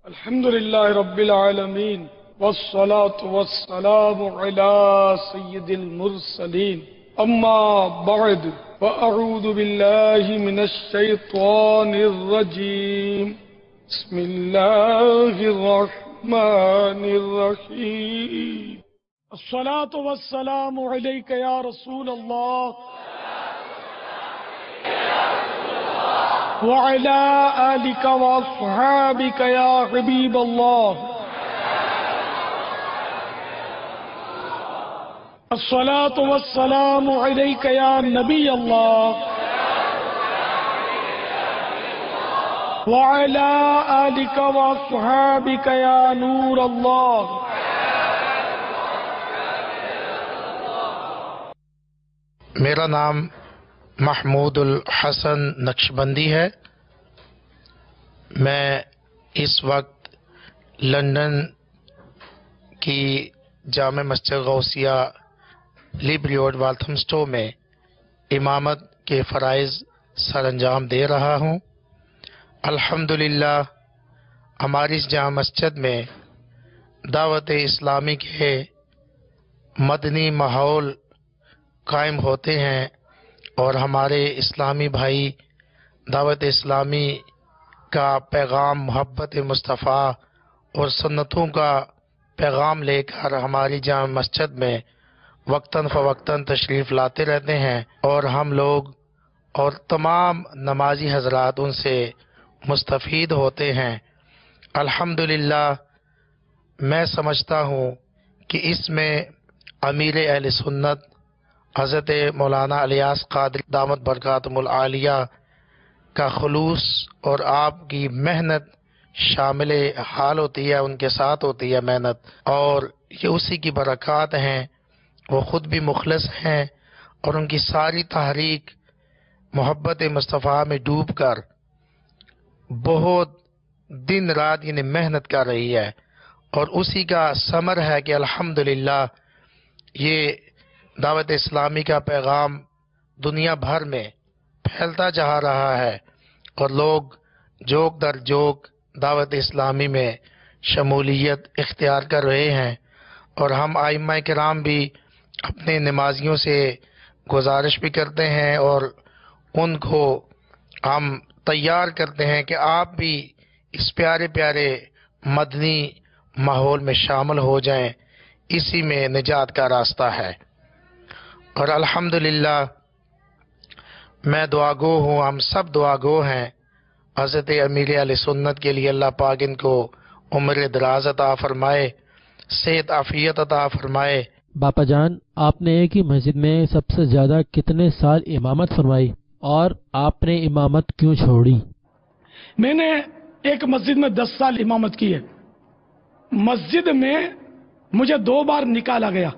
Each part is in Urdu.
الحمد لله رب العالمين والصلاة والسلام على سيد المرسلين أما بعد فأعوذ بالله من الشيطان الرجيم بسم الله الرحمن الرحيم الصلاة والسلام عليك يا رسول الله وعلى آلك وأصحابك يا حبيب الله الصلاة والسلام عليك يا نبي الله وعلى آلك وأصحابك يا نور الله. میرا نام محمود الحسن نقشبندی ہے. میں اس وقت لندن کی جامع مسجد غوثیہ لیبری روڈ والتھمسٹو میں امامت کے فرائض سر انجام دے رہا ہوں. الحمدللہ ہماری اس جامع مسجد میں دعوت اسلامی کے مدنی ماحول قائم ہوتے ہیں اور ہمارے اسلامی بھائی دعوت اسلامی کا پیغام محبت مصطفیٰ اور سنتوں کا پیغام لے کر ہماری جامع مسجد میں وقتاً فوقتاً تشریف لاتے رہتے ہیں اور ہم لوگ اور تمام نمازی حضرات ان سے مستفید ہوتے ہیں. الحمدللہ میں سمجھتا ہوں کہ اس میں امیر اہل سنت حضرت مولانا الیاس قادری دامت برکاتہم العالیہ کا خلوص اور آپ کی محنت شامل حال ہوتی ہے، ان کے ساتھ ہوتی ہے محنت، اور یہ اسی کی برکات ہیں. وہ خود بھی مخلص ہیں اور ان کی ساری تحریک محبت مصطفیٰ میں ڈوب کر بہت دن رات یعنی محنت کر رہی ہے، اور اسی کا ثمر ہے کہ الحمدللہ یہ دعوت اسلامی کا پیغام دنیا بھر میں پھیلتا جا رہا ہے اور لوگ جوک در جوک دعوت اسلامی میں شمولیت اختیار کر رہے ہیں. اور ہم ائمہ کرام بھی اپنے نمازیوں سے گزارش بھی کرتے ہیں اور ان کو ہم تیار کرتے ہیں کہ آپ بھی اس پیارے پیارے مدنی ماحول میں شامل ہو جائیں، اسی میں نجات کا راستہ ہے. اور الحمدللہ میں دعا گو ہوں، ہم سب دعا گو ہیں. حضرت امیر علیہ سنت کے لیے اللہ پاک ان کو عمر دراز عطا فرمائے، صحت عافیت عطا فرمائے. باپا جان، آپ نے ایک ہی مسجد میں سب سے زیادہ کتنے سال امامت فرمائی اور آپ نے امامت کیوں چھوڑی؟ میں نے ایک مسجد میں 10 سال امامت کی ہے. مسجد میں مجھے 2 بار نکالا گیا.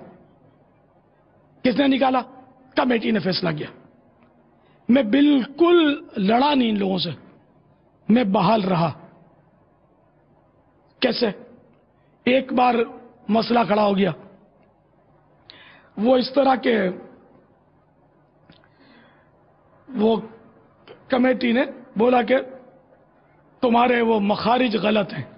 کس نے نکالا؟ کمیٹی نے فیصلہ کیا. میں بالکل لڑا نہیں ان لوگوں سے، میں بحال رہا. کیسے؟ ایک بار مسئلہ کھڑا ہو گیا. وہ اس طرح کے وہ کمیٹی نے بولا کہ تمہارے وہ مخارج غلط ہیں.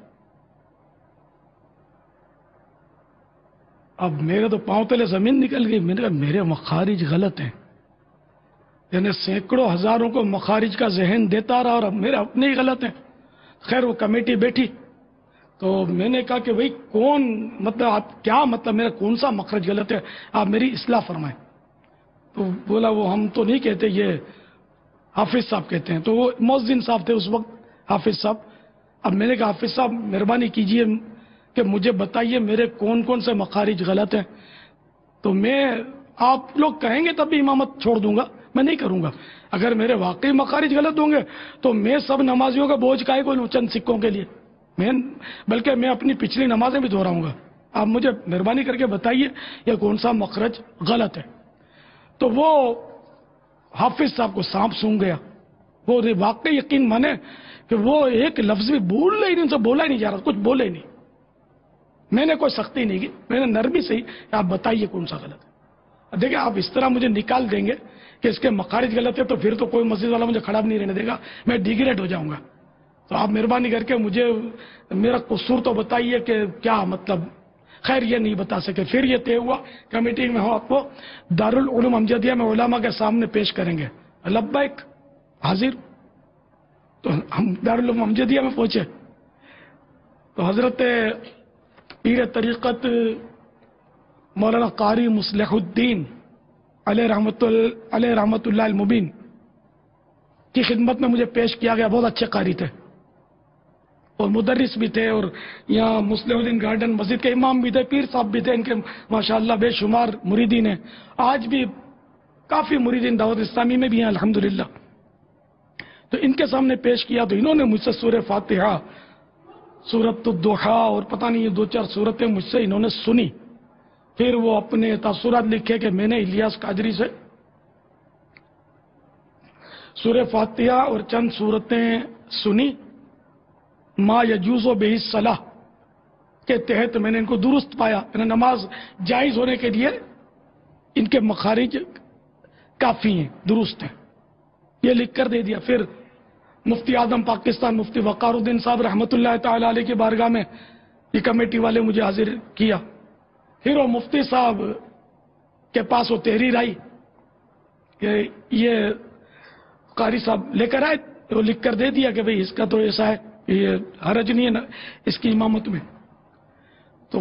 اب میرے تو پاؤں تلے زمین نکل گئی. میں نے کہا میرے مخارج غلط ہیں، یعنی سینکڑوں ہزاروں کو مخارج کا ذہن دیتا رہا اور اب میرے اپنے ہی غلط ہیں. خیر وہ کمیٹی بیٹھی تو میں نے کہا کہ بھئی کون مطلب آپ کیا مطلب میرا کون سا مخرج غلط ہے، آپ میری اصلاح فرمائیں. تو بولا وہ ہم تو نہیں کہتے، یہ حافظ صاحب کہتے ہیں. تو وہ مؤذن صاحب تھے اس وقت، حافظ صاحب. اب میں نے کہا حافظ صاحب مہربانی کیجئے کہ مجھے بتائیے میرے کون کون سے مخارج غلط ہیں، تو میں آپ لوگ کہیں گے تب بھی امامت چھوڑ دوں گا، میں نہیں کروں گا. اگر میرے واقعی مخارج غلط ہوں گے تو میں سب نمازیوں کا بوجھ کائے کو لوں چند سکوں کے لیے، بلکہ میں اپنی پچھلی نمازیں بھی دہراؤں گا. آپ مجھے مہربانی کر کے بتائیے یہ کون سا مخرج غلط ہے. تو وہ حافظ صاحب کو سانپ سونگ گیا. وہ واقعی یقین مانے کہ وہ ایک لفظ بھی بولنا ہی نہیں، ان سے بولا ہی نہیں جا رہا، کچھ بولے نہیں. میں نے کوئی سختی نہیں کی، میں نے نرمی سے ہی کہ آپ بتائیے کون سا غلط ہے. دیکھیں آپ اس طرح مجھے نکال دیں گے کہ اس کے مخارج غلط ہے تو پھر تو کوئی مسجد والا مجھے کھڑا بھی نہیں رہنے دے گا، میں ڈیگریڈ ہو جاؤں گا. تو آپ مہربانی کر کے مجھے میرا قصور تو بتائیے کہ کیا مطلب. خیر یہ نہیں بتا سکے. پھر یہ طے ہوا کمیٹی میں ہو آپ کو دارالعلوم امجدیہ میں علماء کے سامنے پیش کریں گے. لبیک حاضر. تو ہم دارالعلوم امجدیہ میں پہنچے تو حضرت پیر طریقت مولانا قاری مصلح الدین علیہ رحمت اللہ المبین کی خدمت میں مجھے پیش کیا گیا. بہت اچھے قاری تھے اور مدرس بھی تھے، اور یہاں مصلح الدین گارڈن مسجد کے امام بھی تھے، پیر صاحب بھی تھے. ان کے ماشاءاللہ بے شمار مریدین ہیں. آج بھی کافی مریدین دعوت اسلامی میں بھی ہیں الحمدللہ. تو ان کے سامنے پیش کیا تو انہوں نے مجھ سے سورہ فاتحہ، سورۃ الضحیٰ اور پتہ نہیں یہ 2-4 سورتیں مجھ سے انہوں نے سنی. پھر وہ اپنے تاثرات لکھے کہ میں نے الیاس قادری سے سورہ فاتحہ اور چند سورتیں سنی. ما یجوز بہ الصلاۃ کے تحت میں نے ان کو درست پایا. نماز جائز ہونے کے لیے ان کے مخارج کافی ہیں، درست ہیں، یہ لکھ کر دے دیا. پھر مفتی اعظم پاکستان مفتی وقار الدین صاحب رحمۃ اللہ تعالی علیہ کی بارگاہ میں یہ کمیٹی والے مجھے حاضر کیا. پھر وہ مفتی صاحب کے پاس وہ تحریر آئی کہ یہ قاری صاحب لے کر آئے. وہ لکھ کر دے دیا کہ بھئی اس کا تو ایسا ہے، یہ حرج نہیں ہے اس کی امامت میں. تو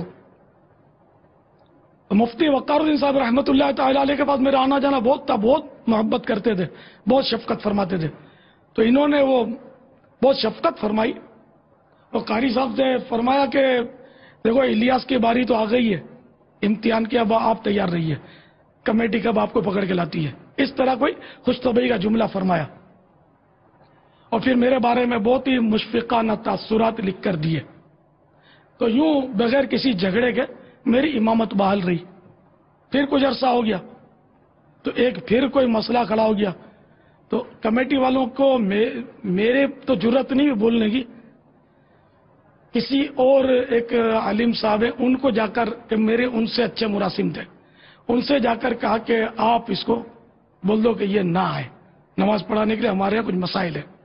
مفتی وقار الدین صاحب رحمۃ اللہ تعالی علیہ کے پاس میرا آنا جانا بہت تھا. بہت محبت کرتے تھے، بہت شفقت فرماتے تھے. تو انہوں نے وہ بہت شفقت فرمائی اور قاری صاحب سے فرمایا کہ دیکھو الیاس کی باری تو آ گئی ہے، امتحان کے اب آپ تیار رہیے، کمیٹی کب آپ کو پکڑ کے لاتی ہے. اس طرح کوئی خوش طبعی کا جملہ فرمایا اور پھر میرے بارے میں بہت ہی مشفقانہ تاثرات لکھ کر دیے. تو یوں بغیر کسی جھگڑے کے میری امامت بحال رہی. پھر کچھ عرصہ ہو گیا تو ایک پھر کوئی مسئلہ کھڑا ہو گیا. تو کمیٹی والوں کو میرے تو جرت نہیں بولنے کی، کسی اور ایک عالم صاحب ہیں ان کو جا کر کہ میرے ان سے اچھے مراسم تھے، ان سے جا کر کہا کہ آپ اس کو بول دو کہ یہ نہ آئے نماز پڑھانے کے لیے، ہمارے یہاں کچھ مسائل ہیں.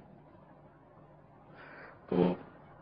تو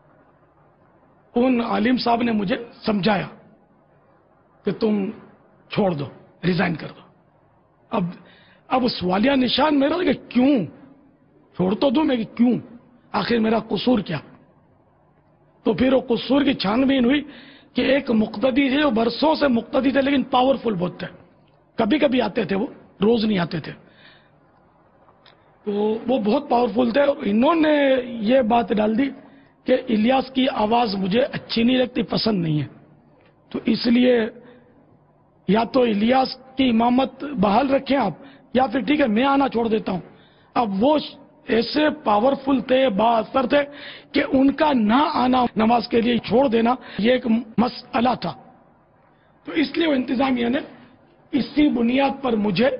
ان عالم صاحب نے مجھے سمجھایا کہ تم چھوڑ دو، ریزائن کر دو. اب سوالیہ نشان میرا کہ کیوں چھوڑ تو دوں میں، کہ کیوں، آخر میرا قصور کیا. تو پھر وہ قصور کی چھان بین ہوئی کہ ایک مقتدی تھے، وہ برسوں سے مقتدی تھے لیکن پاورفل بہت تھے. کبھی کبھی آتے تھے، وہ روز نہیں آتے تھے. تو وہ بہت پاورفل تھے اور انہوں نے یہ بات ڈال دی کہ الیاس کی آواز مجھے اچھی نہیں لگتی، پسند نہیں ہے. تو اس لیے یا تو الیاس کی امامت بحال رکھیں آپ، یا پھر ٹھیک ہے میں آنا چھوڑ دیتا ہوں. اب وہ ایسے پاورفل تھے، با اثر تھے کہ ان کا نہ آنا نماز کے لیے چھوڑ دینا یہ ایک مسئلہ تھا. تو اس لیے وہ انتظامیہ نے اسی بنیاد پر مجھے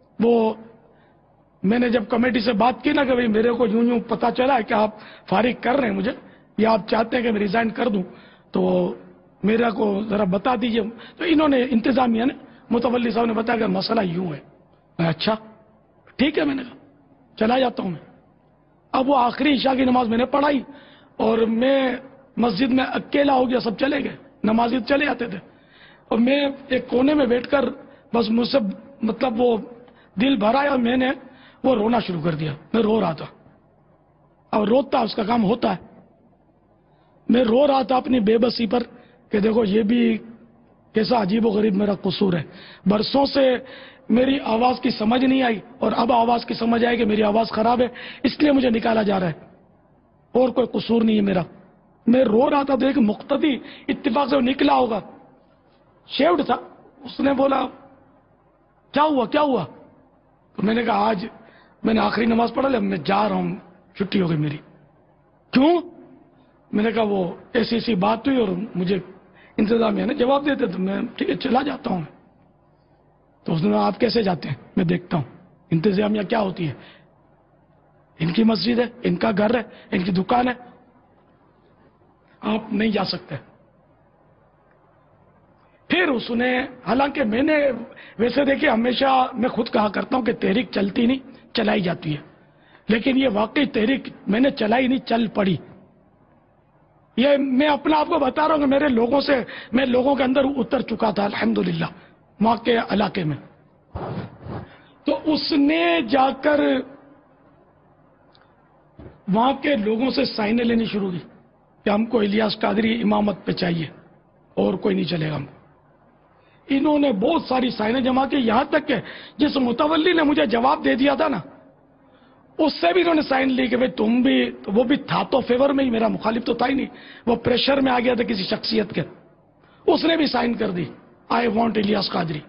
میں نے جب کمیٹی سے بات کی نا کہ بھئی میرے کو یوں پتا چلا ہے کہ آپ فارغ کر رہے ہیں مجھے، یا آپ چاہتے ہیں کہ میں ریزائن کر دوں، تو میرا کو ذرا بتا دیجئے. تو انہوں نے انتظامیہ نے متولی صاحب نے بتایا کہ مسئلہ یوں ہے. اچھا ٹھیک ہے، میں نے کہا چلا جاتا ہوں میں. اب وہ آخری عشاء کی نماز میں نے پڑھائی اور میں مسجد میں اکیلا ہو گیا، سب چلے گئے، نمازی چلے جاتے تھے اور میں ایک کونے میں بیٹھ کر بس مجھ سے مطلب وہ دل بھرا اور میں نے وہ رونا شروع کر دیا. میں رو رہا تھا، اور روتا اس کا کام ہوتا ہے. میں رو رہا تھا اپنی بے بسی پر کہ دیکھو یہ بھی کیسا عجیب و غریب میرا قصور ہے. برسوں سے میری آواز کی سمجھ نہیں آئی اور اب آواز کی سمجھ آئے کہ میری آواز خراب ہے، اس لیے مجھے نکالا جا رہا ہے، اور کوئی قصور نہیں ہے میرا. میں رو رہا تھا تو ایک مقتدی اتفاق سے وہ نکلا ہوگا، شیوڈ تھا، اس نے بولا کیا ہوا. تو میں نے کہا آج میں نے آخری نماز پڑھا لیا، میں جا رہا ہوں، چھٹی ہو گئی میری. کیوں؟ میں نے کہا وہ ایسی بات ہوئی اور مجھے انتظامیہ نے جواب دیتے تو میں ٹھیک ہے چلا جاتا ہوں. تو اس نے کہا آپ کیسے جاتے ہیں؟ میں دیکھتا ہوں انتظامیہ کیا ہوتی ہے، ان کی مسجد ہے، ان کا گھر ہے، ان کی دکان ہے، آپ نہیں جا سکتے. پھر اس نے، حالانکہ میں نے ویسے دیکھیے ہمیشہ میں خود کہا کرتا ہوں کہ تحریک چلتی نہیں چلائی جاتی ہے، لیکن یہ واقعی تحریک میں نے چلائی نہیں، چل پڑی. یہ میں اپنا آپ کو بتا رہا ہوں کہ میرے لوگوں سے میں لوگوں کے اندر اتر چکا تھا الحمدللہ وہاں کے علاقے میں. تو اس نے جا کر وہاں کے لوگوں سے سائنیں لینی شروع کی کہ ہم کو الیاس قادری امامت پہ چاہیے اور کوئی نہیں چلے گا ہم. انہوں نے بہت ساری سائنیں جمع کی، یہاں تک کہ جس متولی نے مجھے جواب دے دیا تھا نا، اس سے بھی انہوں نے سائن لی کہ بھئی تم بھی، وہ بھی تھا تو فیور میں ہی، میرا مخالف تو تھا ہی نہیں، وہ پریشر میں آ گیا تھا کسی شخصیت کے، اس نے بھی سائن کر دی آئی وانٹ الیاس قادری.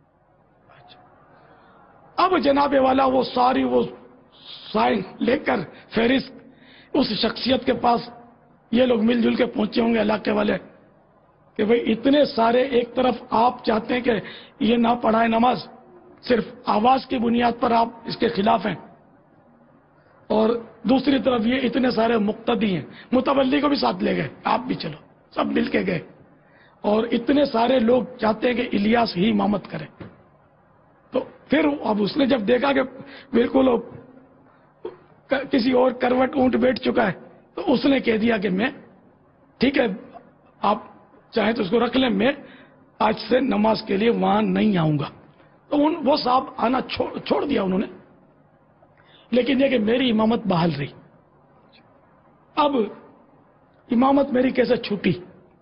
اب جناب والا وہ ساری وہ سائن لے کر فہرست اس شخصیت کے پاس یہ لوگ مل جل کے پہنچے ہوں گے علاقے والے کہ بھئی اتنے سارے، ایک طرف آپ چاہتے ہیں کہ یہ نہ پڑھائے نماز، صرف آواز کی بنیاد پر آپ اس کے خلاف ہیں، اور دوسری طرف یہ اتنے سارے مقتدی ہیں. متولی کو بھی ساتھ لے گئے، آپ بھی چلو، سب مل کے گئے، اور اتنے سارے لوگ چاہتے ہیں کہ الیاس ہی امامت کرے. تو پھر اب اس نے جب دیکھا کہ بالکل کسی اور کروٹ اونٹ بیٹھ چکا ہے، تو اس نے کہہ دیا کہ میں ٹھیک ہے، آپ چاہیں تو اس کو رکھ لیں، میں آج سے نماز کے لیے وہاں نہیں آؤں گا. تو وہ صاحب آنا چھوڑ دیا انہوں نے، لیکن یہ کہ میری امامت بحال رہی. اب امامت میری کیسے چھوٹی؟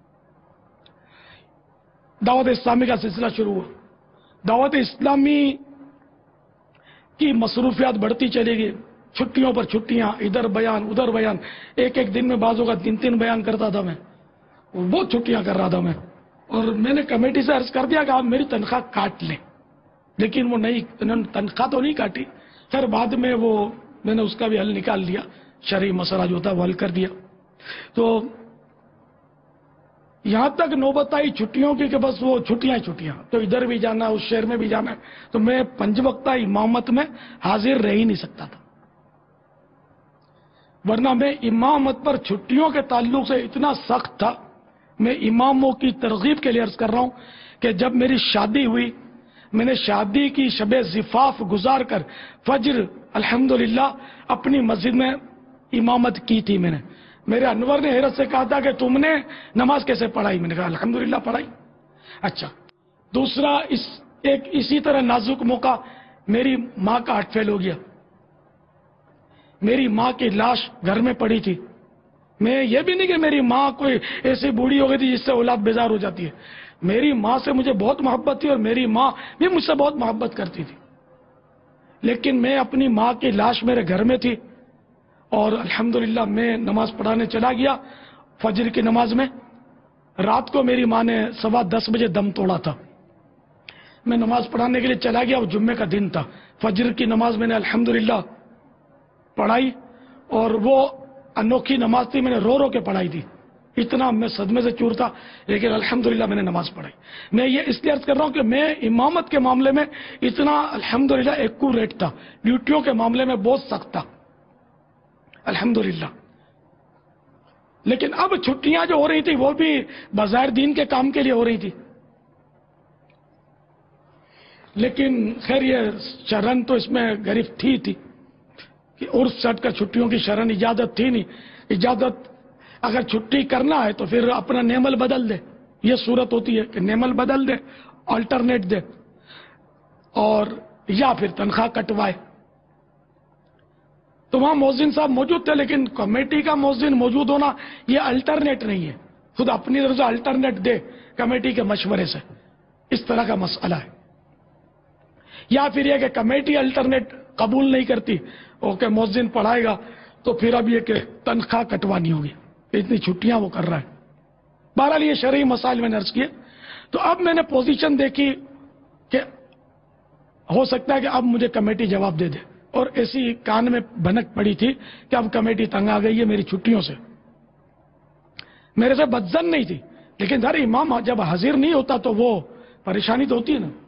دعوت اسلامی کا سلسلہ شروع ہوا. دعوت اسلامی کی مصروفیات بڑھتی چلی گئی، چھٹیوں پر چھٹیاں، ادھر بیان ادھر بیان، ایک ایک دن میں بعضوں کا 3 بیان کرتا تھا میں، بہت چھٹیاں کر رہا تھا میں. اور میں نے کمیٹی سے عرض کر دیا کہ آپ میری تنخواہ کاٹ لیں، لیکن وہ نہیں، انہوں نے تنخواہ تو نہیں کاٹی. پھر بعد میں میں نے اس کا بھی حل نکال لیا، شرعی مسئلہ جو تھا وہ حل کر دیا. تو یہاں تک نوبت آئی چھٹیوں کی کہ بس وہ چھٹیاں، تو ادھر بھی جانا، اس شہر میں بھی جانا، تو میں 5 وقتہ امامت میں حاضر رہ ہی نہیں سکتا تھا. ورنہ میں امامت پر چھٹیوں کے تعلق سے اتنا سخت تھا. میں اماموں کی ترغیب کے لیے عرض کر رہا ہوں کہ جب میری شادی ہوئی، میں نے شادی کی شب زفاف گزار کر فجر الحمدللہ اپنی مسجد میں امامت کی تھی. میں نے، میرے انور نے حیرت سے کہا تھا کہ تم نے نماز کیسے پڑھائی؟ میں نے کہا الحمدللہ پڑھائی. اچھا، دوسرا اسی طرح نازک موقع، میری ماں کا ہارٹ فیل ہو گیا. میری ماں کی لاش گھر میں پڑی تھی. میں یہ بھی نہیں کہ میری ماں کوئی ایسی بوڑھی ہو گئی تھی جس سے اولاد بیزار ہو جاتی ہے. میری ماں سے مجھے بہت محبت تھی اور میری ماں بھی مجھ سے بہت محبت کرتی تھی، لیکن میں اپنی ماں کی لاش میرے گھر میں تھی، اور الحمدللہ میں نماز پڑھانے چلا گیا فجر کی نماز میں. رات کو میری ماں نے 10:15 بجے دم توڑا تھا. میں نماز پڑھانے کے لیے چلا گیا، وہ جمعے کا دن تھا. فجر کی نماز میں نے الحمدللہ پڑھائی، اور وہ انوکھی نماز تھی، میں نے رو رو کے پڑھائی تھی. اتنا میں صدمے سے چور تھا، لیکن الحمدللہ میں نے نماز پڑھائی. میں یہ اس لیے عرض کر رہا ہوں کہ میں امامت کے معاملے میں اتنا الحمدللہ ایکوریٹ تھا، ڈیوٹیوں کے معاملے میں بہت سخت تھا الحمدللہ. لیکن اب چھٹیاں جو ہو رہی تھی وہ بھی بظاہر دین کے کام کے لیے ہو رہی تھی، لیکن خیر یہ شرن تو اس میں گرفت تھی کہ عرس سٹ کر چھٹیوں کی شرن اجازت تھی نہیں. اجازت اگر چھٹی کرنا ہے تو پھر اپنا نیمل بدل دے، یہ صورت ہوتی ہے کہ نیمل بدل دے، آلٹرنیٹ دے، اور یا پھر تنخواہ کٹوائے. تو وہاں مؤذن صاحب موجود تھے، لیکن کمیٹی کا مؤذن موجود ہونا یہ الٹرنیٹ نہیں ہے، خود اپنی طرف سے الٹرنیٹ دے کمیٹی کے مشورے سے، اس طرح کا مسئلہ ہے. یا پھر یہ کہ کمیٹی الٹرنیٹ قبول نہیں کرتی، اوکے مؤذن پڑھائے گا تو پھر اب یہ کہ تنخواہ کٹوانی ہوگی، اتنی چھٹیاں وہ کر رہا ہے. بہرحال یہ شرعی مسائل میں نے عرض کیے. تو اب میں نے پوزیشن دیکھی کہ ہو سکتا ہے کہ اب مجھے کمیٹی جواب دے دے، اور ایسی کان میں بھنک پڑی تھی کہ اب کمیٹی تنگ آ گئی ہے میری چھٹیوں سے. میرے سے بدزن نہیں تھی، لیکن ہر امام جب حاضر نہیں ہوتا تو وہ پریشانی تو ہوتی ہے نا.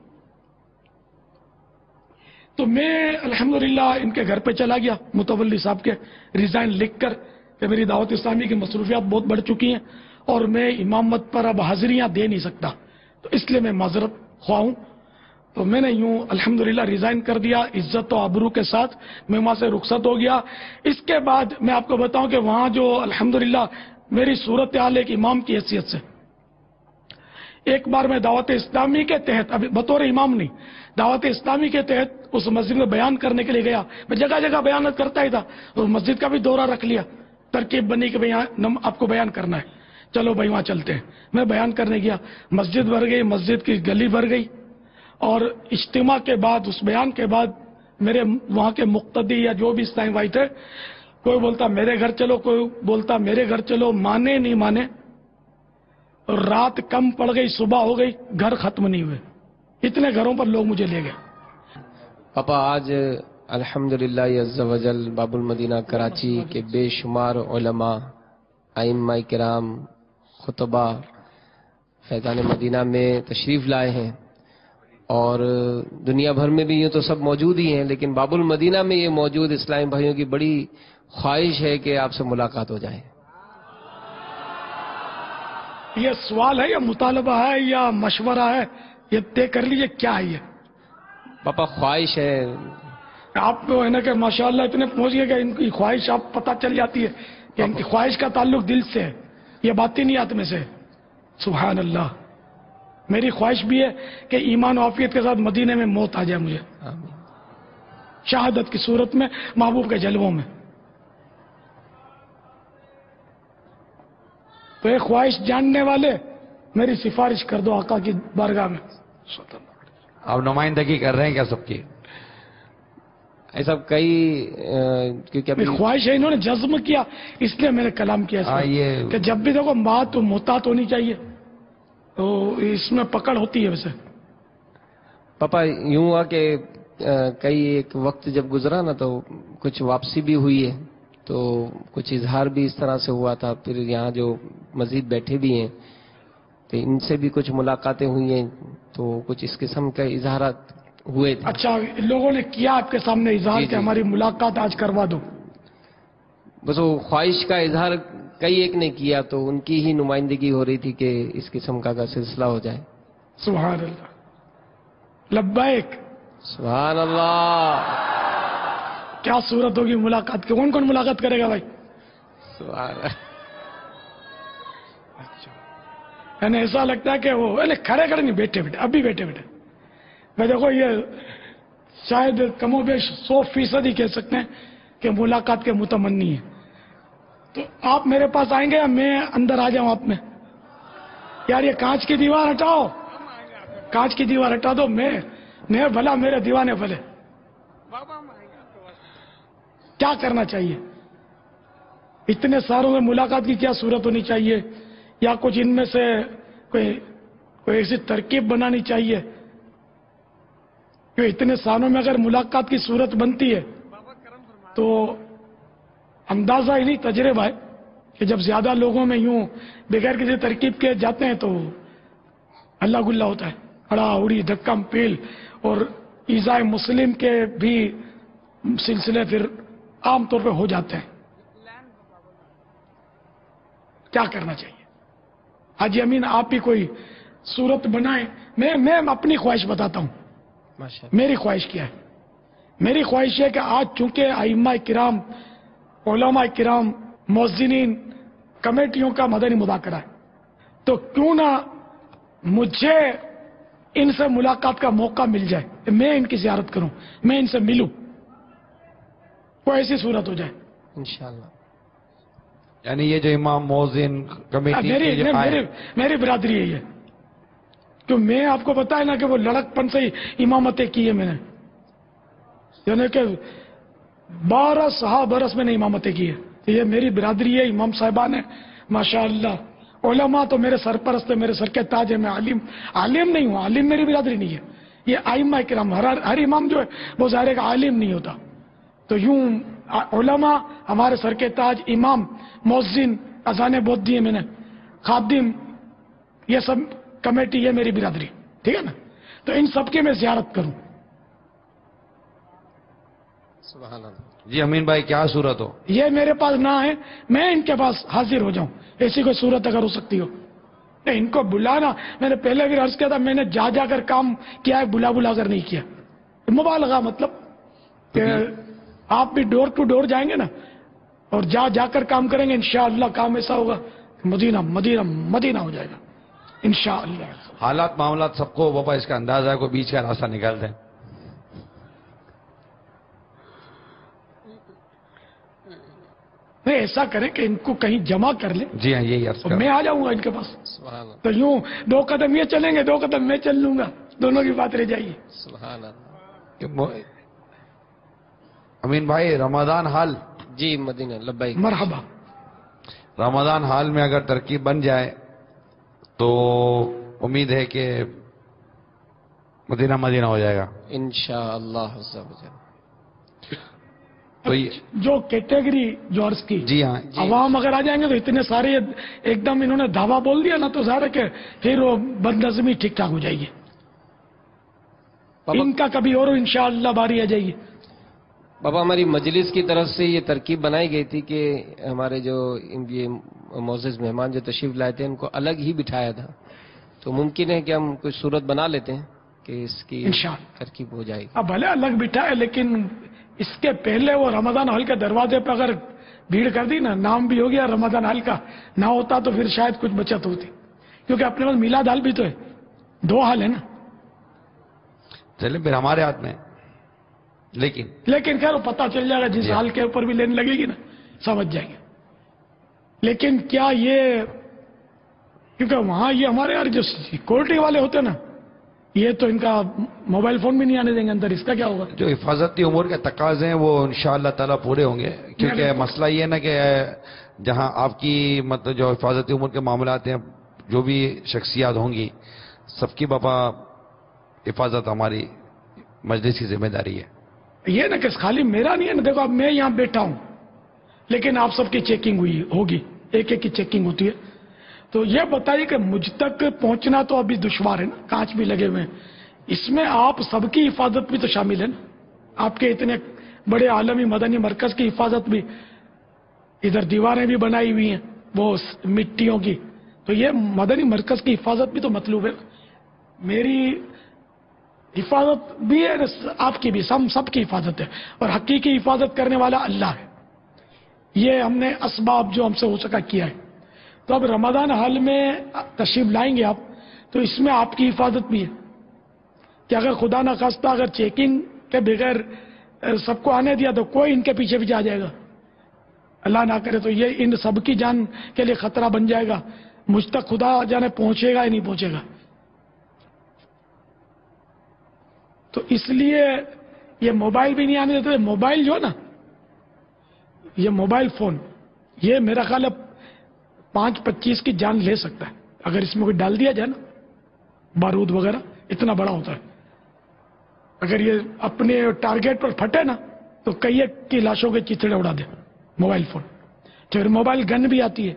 تو میں الحمدللہ ان کے گھر پہ چلا گیا متولی صاحب کے، ریزائن لکھ کر کہ میری دعوت اسلامی کی مصروفیات بہت بڑھ چکی ہیں اور میں امامت پر اب حاضریاں دے نہیں سکتا، تو اس لیے میں معذرت خواہ ہوں. تو میں نے یوں الحمدللہ ریزائن کر دیا عزت و آبرو کے ساتھ، میں وہاں سے رخصت ہو گیا۔ اس کے بعد میں آپ کو بتاؤں کہ وہاں جو الحمدللہ میری صورتحال ایک امام کی حیثیت سے، ایک بار میں دعوت اسلامی کے تحت، ابھی بطور امام نہیں، دعوت اسلامی کے تحت اس مسجد میں بیان کرنے کے لیے گیا۔ میں جگہ جگہ بیانات کرتا ہی تھا، اس مسجد کا بھی دورہ رکھ لیا، ترکیب بنی کہ بھئی آپ کو بیان کرنا ہے، چلو بھائی وہاں چلتے ہیں۔ میں بیان کرنے گیا، مسجد بھر گئی، مسجد کی گلی بھر گئی، اور اجتماع کے بعد، اس بیان کے بعد میرے وہاں کے مقتدی یا جو بھی اسلامی بھائی تھے، کوئی بولتا میرے گھر چلو، کوئی بولتا میرے گھر چلو، مانے نہیں مانے، اور رات کم پڑ گئی، صبح ہو گئی، گھر ختم نہیں ہوئے، اتنے گھروں پر لوگ مجھے لے گئے۔ پاپا آج الحمدللہ عز و جل باب المدینہ کراچی کے بے شمار علماء، ائمہ کرام، خطبہ فیضان مدینہ میں تشریف لائے ہیں، اور دنیا بھر میں بھی یوں تو سب موجود ہی ہیں، لیکن باب المدینہ میں یہ موجود اسلامی بھائیوں کی بڑی خواہش ہے کہ آپ سے ملاقات ہو جائے۔ یہ سوال ہے یا مطالبہ ہے یا مشورہ ہے؟ یہ طے کر لیجئے کیا ہے۔ یہ پاپا خواہش ہے۔ آپ کو ہے نا کہ ماشاءاللہ اتنے پہنچ گئے کہ ان کی خواہش آپ پتہ چل جاتی ہے کہ ان کی خواہش کا تعلق دل سے ہے، یہ باطنیات میں سے۔ سبحان اللہ، میری خواہش بھی ہے کہ ایمان و عافیت کے ساتھ مدینے میں موت آ جائے مجھے، آمین۔ شہادت کی صورت میں، محبوب کے جلووں میں۔ تو یہ خواہش جاننے والے میری سفارش کر دو آقا کی بارگاہ میں۔ آپ نمائندگی کر رہے ہیں کیا سب کی؟ ایسا کئی کیونکہ ابھی خواہش ہے، انہوں نے جزم کیا، اس لیے میں نے کلام کیا اس میں کہ جب بھی دیکھو بات تو محتاط ہونی چاہیے، تو اس میں پکڑ ہوتی ہے۔ ویسے پاپا یوں ہوا کہ کئی ایک وقت جب گزرا نا تو کچھ واپسی بھی ہوئی ہے، تو کچھ اظہار بھی اس طرح سے ہوا تھا، پھر یہاں جو مزید بیٹھے بھی ہیں تو ان سے بھی کچھ ملاقاتیں ہوئی ہیں، تو کچھ اس قسم کے اظہارات ہوئے تھے۔ اچھا، لوگوں نے کیا آپ کے سامنے اظہار کہ ہماری ملاقات آج کروا دو؟ بس وہ خواہش کا اظہار کئی ایک نے کیا، تو ان کی ہی نمائندگی ہو رہی تھی کہ اس قسم کا سلسلہ ہو جائے۔ سبحان اللہ، لبیک، سبحان اللہ۔ کیا صورت ہوگی ملاقات کی؟ کون کون ملاقات کرے گا بھائی؟ سبحان اللہ۔ یعنی ایسا لگتا ہے کہ وہ کھڑے کھڑے نہیں، بیٹھے بیٹھے، ابھی بیٹھے بیٹھے۔ میں دیکھو یہ شاید کم و بیش 100% ہی کہہ سکتے ہیں کہ ملاقات کے متمنی ہیں۔ تو آپ میرے پاس آئیں گے یا میں اندر آ جاؤں آپ میں؟ یار یہ کانچ کی دیوار ہٹاؤ، کانچ کی دیوار ہٹا دو، میں بھلا میرے دیوانے بھلے۔ کیا کرنا چاہیے؟ اتنے ساروں میں ملاقات کی کیا صورت ہونی چاہیے؟ یا کچھ ان میں سے کوئی ایسی ترکیب بنانی چاہیے کہ اتنے سالوں میں اگر ملاقات کی صورت بنتی ہے تو اندازہ ہی نہیں، تجربہ ہے کہ جب زیادہ لوگوں میں یوں بغیر کسی ترکیب کے جاتے ہیں تو اللہ گلہ ہوتا ہے، اڑا اڑی، دھکم پیل، اور ایذائے مسلم کے بھی سلسلے پھر عام طور پہ ہو جاتے ہیں۔ کیا کرنا چاہیے؟ حاجی امین آپ بھی کوئی صورت بنائیں۔ میں اپنی خواہش بتاتا ہوں، میری خواہش کیا ہے۔ میری خواہش ہے کہ آج چونکہ ائمہ کرام، علماء کرام، مؤذنین، کمیٹیوں کا مدنی مذاکرہ ہے، تو کیوں نہ مجھے ان سے ملاقات کا موقع مل جائے، میں ان کی زیارت کروں، میں ان سے ملوں، کوئی ایسی صورت ہو جائے انشاءاللہ۔ یعنی یہ جو امام مؤذن کمیٹی میری برادری ہے یہ، کہ میں آپ کو بتایا نا کہ وہ لڑکپن سے ہی امامتیں کی ہے میں نے، یعنی کہ 12 برس میں نے امامتیں کی ہے، تو یہ میری برادری ہے، امام صاحبان ہیں ماشاءاللہ، علماء تو میرے سرپرست ہے، میرے سر کے تاج ہے، میں عالم نہیں ہوں، عالم میری برادری نہیں ہے، یہ ائمہ کرام، ہر امام جو ہے وہ ظاہر کا عالم نہیں ہوتا، تو یوں علماء ہمارے سر کے تاج، امام، مؤذن، اذانیں بہت دی ہیں میں نے، خادم، یہ سب کمیٹی، یہ میری برادری، ٹھیک ہے نا؟ تو ان سب کی میں زیارت کروں۔ سبحان اللہ۔ جی امین بھائی کیا صورت ہو؟ یہ میرے پاس نہ ہے، میں ان کے پاس حاضر ہو جاؤں، ایسی کوئی صورت اگر ہو سکتی ہو۔ ان کو بلانا، میں نے پہلے بھی عرض کیا تھا، میں نے جا جا کر کام کیا ہے، بلا بلا کر نہیں کیا. مبالغہ مطلب کہ آپ بھی ڈور ٹو ڈور جائیں گے نا اور جا جا کر کام کریں گے، انشاءاللہ کام ایسا ہوگا مدینہ مدینہ مدینہ ہو جائے گا انشاءاللہ. حالات معاملات سب کو بابا اس کا اندازہ ہے، کوئی بیچ کا راستہ نکال دیں. نہیں ایسا کریں کہ ان کو کہیں جمع کر لیں. جی ہاں، یہی عرض تو کر میں آ جاؤں گا ان کے پاس، تو یوں 2 قدم یہ چلیں گے 2 قدم میں چل لوں گا، دونوں کی بات رہ جائے گی. سبحان اللہ. امین بھائی، رمضان حال، جی مدینہ لبیک. مرحبا. رمضان حال میں اگر ترکیب بن جائے تو امید ہے کہ مدینہ مدینہ ہو جائے گا انشاءاللہ. تو جو کیٹیگری جو عرض کی، جی ہاں، عوام اگر آ جائیں گے تو اتنے سارے ایک دم انہوں نے دھاوا بول دیا نا، تو ظاہر ہے کہ پھر وہ بد نظمی ٹھیک ٹھاک ہو جائے گی. ان کا کبھی اور انشاءاللہ باری آ جائے گی. بابا ہماری مجلس کی طرف سے یہ ترکیب بنائی گئی تھی کہ ہمارے جو یہ معزز مہمان جو تشریف لائے تھے ان کو الگ ہی بٹھایا تھا، تو ممکن ہے کہ ہم کوئی صورت بنا لیتے ہیں کہ اس کی انشاءاللہ ترکیب ہو جائے گی. اب بھلے الگ بٹھائے، لیکن اس کے پہلے وہ رمضان حال کے دروازے پہ اگر بھیڑ کر دی نا، نام بھی ہو گیا رمضان حال کا، نہ ہوتا تو پھر شاید کچھ بچت ہوتی، کیونکہ اپنے پاس میلاد حال بھی تو ہے، 2 حال ہے نا. چلے پھر ہمارے ہاتھ میں، لیکن خیر وہ پتہ چل جائے گا، جس حال کے اوپر بھی لین لگے گی نا سمجھ جائیں گے. لیکن کیا یہ، کیونکہ وہاں یہ ہمارے یار جو سیکورٹی والے ہوتے ہیں نا، یہ تو ان کا موبائل فون بھی نہیں آنے دیں گے اندر، اس کا کیا ہوگا؟ جو حفاظتی امور کے تقاضے ہیں وہ انشاءاللہ تعالیٰ پورے ہوں گے، کیونکہ مسئلہ یہ ہے نا کہ جہاں آپ کی مطلب جو حفاظتی امور کے معاملات ہیں، جو بھی شخصیات ہوں گی سب کی بابا حفاظت ہماری مجلس کی ذمہ داری ہے. یہ نا کہ خالی میرا نہیں ہے نا، دیکھو اب میں یہاں بیٹھا ہوں لیکن آپ سب کی چیکنگ ہوگی، ایک ایک کی چیکنگ ہوتی ہے. تو یہ بتائیے کہ مجھ تک پہنچنا تو ابھی دشوار ہے نا، کانچ بھی لگے ہوئے ہیں، اس میں آپ سب کی حفاظت بھی تو شامل ہے نا. آپ کے اتنے بڑے عالمی مدنی مرکز کی حفاظت بھی، ادھر دیواریں بھی بنائی ہوئی ہیں وہ مٹیوں کی، تو یہ مدنی مرکز کی حفاظت بھی تو مطلوب ہے. میری حفاظت بھی ہے، آپ کی بھی، سب کی حفاظت ہے، اور حقیقی حفاظت کرنے والا اللہ ہے. یہ ہم نے اسباب جو ہم سے ہو سکا کیا ہے. تو اب رمضان حال میں تشریف لائیں گے آپ، تو اس میں آپ کی حفاظت بھی ہے کہ اگر خدا نہ خواستہ اگر چیکنگ کے بغیر سب کو آنے دیا تو کوئی ان کے پیچھے بھی جا جائے گا، اللہ نہ کرے تو یہ ان سب کی جان کے لیے خطرہ بن جائے گا. مجھ تک خدا جانے پہنچے گا یا نہیں پہنچے گا. تو اس لیے یہ موبائل بھی نہیں آنے دیتے. موبائل جو ہے نا، یہ موبائل فون، یہ میرا خیال ہے 5-25 کی جان لے سکتا ہے اگر اس میں کوئی ڈال دیا جائے نا، بارود وغیرہ اتنا بڑا ہوتا ہے. اگر یہ اپنے ٹارگیٹ پر پھٹے نا تو کئی ایک کی لاشوں کے چیتڑے اڑا دے موبائل فون. پھر موبائل گن بھی آتی ہے.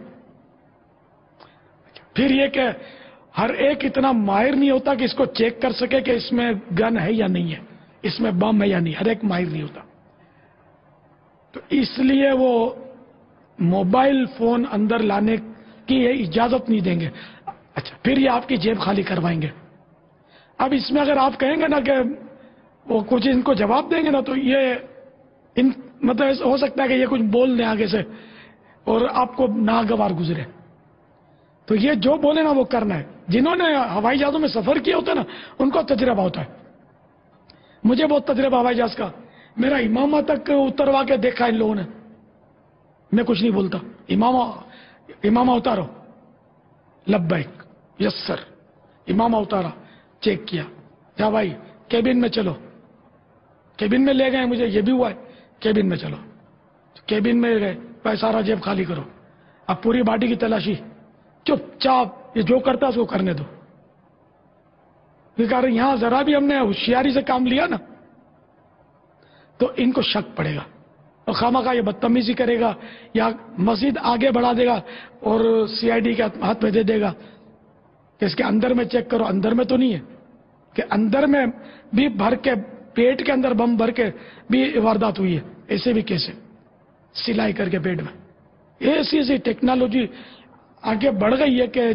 پھر یہ کہ ہر ایک اتنا ماہر نہیں ہوتا کہ اس کو چیک کر سکے کہ اس میں گن ہے یا نہیں ہے، اس میں بم ہے یا نہیں، ہر ایک ماہر نہیں ہوتا. تو اس لیے وہ موبائل فون اندر لانے کی اجازت نہیں دیں گے. اچھا پھر یہ آپ کی جیب خالی کروائیں گے. اب اس میں اگر آپ کہیں گے نا کہ وہ کچھ ان کو جواب دیں گے نا، تو یہ مطلب ہو سکتا ہے کہ یہ کچھ بول دیں آگے سے اور آپ کو ناگوار گزرے. تو یہ جو بولے نا وہ کرنا ہے. جنہوں نے ہوائی جہازوں میں سفر کیا ہوتا ہے نا ان کو تجربہ ہوتا ہے. مجھے بہت تجربہ ہوائی جہاز کا، میرا امامہ تک اتروا کے دیکھا ان لوگوں نے. میں کچھ نہیں بولتا، امامہ اتارو، لبیک، یس سر. امامہ اتارا، چیک کیا، جا بھائی کیبن میں چلو. کیبن میں لے گئے مجھے، یہ بھی ہوا ہے، کیبن میں چلو. کیبن میں گئے، بھائی سارا جیب خالی کرو. اب پوری باڈی کی تلاشی، چپ چاپ، یہ جو کرتا ہے اس کو کرنے دو. کہہ رہے یہاں ذرا بھی ہم نے ہوشیاری سے کام لیا نا تو ان کو شک پڑے گا اور خواہ یہ بدتمیزی کرے گا یا مزید آگے بڑھا دے گا اور CID کے ہاتھ میں دے دے گا کہ اس کے اندر میں چیک کرو. اندر میں تو نہیں ہے کہ اندر میں بھی بھر کے، پیٹ کے اندر بم بھر کے بھی واردات ہوئی ہے. ایسے بھی کیسے سلائی کر کے پیٹ میں. ایسی ایسی ٹیکنالوجی آگے بڑھ گئی ہے کہ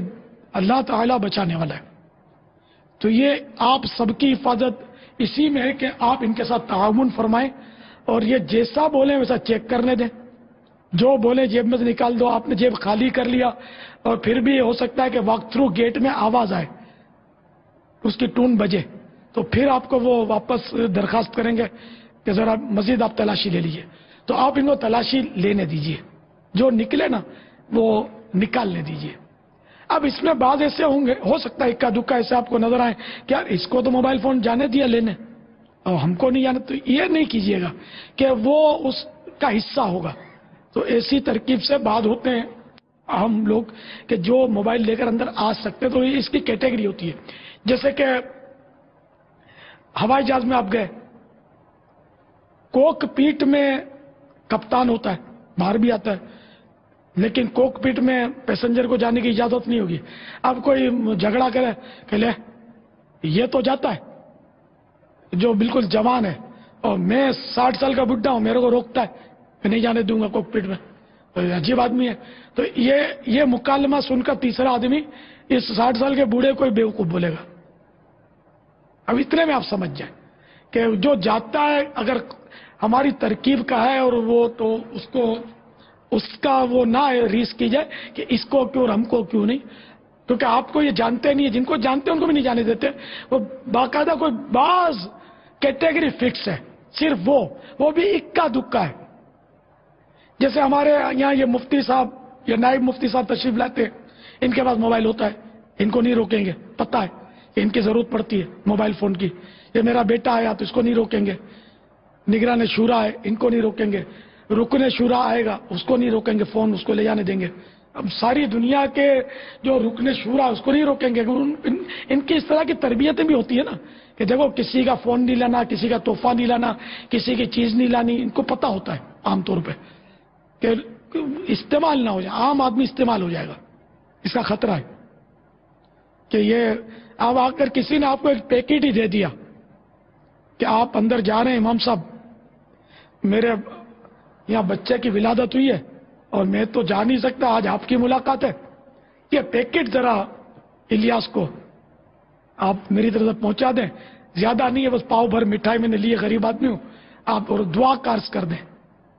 اللہ تعالیٰ بچانے والا ہے. تو یہ آپ سب کی حفاظت اسی میں ہے کہ آپ ان کے ساتھ تعاون فرمائیں اور یہ جیسا بولیں ویسا چیک کرنے دیں. جو بولے جیب میں سے نکال دو. آپ نے جیب خالی کر لیا اور پھر بھی ہو سکتا ہے کہ واک تھرو گیٹ میں آواز آئے, اس کی ٹون بجے, تو پھر آپ کو وہ واپس درخواست کریں گے کہ ذرا مزید آپ تلاشی لے لیجیے. تو آپ ان کو تلاشی لینے دیجیے, جو نکلے نا وہ نکالنے دیجیے. اب اس میں بعض ایسے ہوں گے, ہو سکتا ہے اکا دکا ایسے آپ کو نظر آئے کہ یار اس کو تو موبائل فون جانے دیا لینے اور ہم کو نہیں جانے. تو یہ نہیں کیجیے گا کہ وہ اس کا حصہ ہوگا. تو ایسی ترکیب سے بعد ہوتے ہیں ہم لوگ کہ جو موبائل لے کر اندر آ سکتے, تو اس کی کیٹیگری ہوتی ہے. جیسے کہ ہوائی جہاز میں آپ گئے, کوک پیٹ میں کپتان ہوتا ہے, باہر بھی آتا ہے, لیکن کوک پیٹ میں پیسنجر کو جانے کی اجازت نہیں ہوگی. اب کوئی جھگڑا کرے کہ لے یہ تو جاتا ہے جو بالکل جوان ہے اور میں 60 سال کا بڈھا ہوں, میرے کو روکتا ہے, میں نہیں جانے دوں گا کوک پیٹ میں. تو عجیب آدمی ہے. تو یہ مکالمہ سن کر تیسرا آدمی اس 60 سال کے بوڑھے کو بیوقوف بولے گا. اب اتنے میں آپ سمجھ جائیں کہ جو جاتا ہے اگر ہماری ترکیب کا ہے اور وہ تو اس کا وہ نہ ریس کی جائے کہ اس کو کیوں اور ہم کو کیوں نہیں, کیونکہ آپ کو یہ جانتے نہیں ہے. جن کو جانتے ہیں ان کو بھی نہیں جانے دیتے. وہ باقاعدہ کوئی بعض کیٹیگری فکس ہے, صرف وہ بھی اکا دکا ہے. جیسے ہمارے یہاں یہ مفتی صاحب یا نائب مفتی صاحب تشریف لاتے ہیں, ان کے پاس موبائل ہوتا ہے, ان کو نہیں روکیں گے, پتہ ہے کہ ان کی ضرورت پڑتی ہے موبائل فون کی. یہ میرا بیٹا آیا تو اس کو نہیں روکیں گے. نگران شورا ہے, ان کو نہیں روکیں گے. رکن شورا آئے گا, اس کو نہیں روکیں گے, فون اس کو لے جانے دیں گے. اب ساری دنیا کے جو رکن شورا اس کو نہیں روکیں گے. ان کی اس طرح کی تربیتیں بھی ہوتی ہے نا کہ دیکھو کسی کا فون نہیں لانا, کسی کا تحفہ نہیں لانا, کسی کی چیز نہیں لانی. ان کو پتہ ہوتا ہے عام طور پہ کہ استعمال نہ ہو جائے, عام آدمی استعمال ہو جائے گا, اس کا خطرہ ہے. کہ یہ اب آ کر کسی نے آپ کو ایک پیکٹ ہی دے دیا کہ آپ اندر جا رہے ہیں, امام صاحب میرے یہاں بچے کی ولادت ہوئی ہے اور میں تو جا نہیں سکتا, آج آپ کی ملاقات ہے, یہ پیکٹ ذرا الیاس کو آپ میری طرف سے پہنچا دیں. زیادہ نہیں ہے, بس پاؤ بھر مٹھائی میں نے لی, غریب آدمی ہوں, آپ اور دعا کارز کر دیں.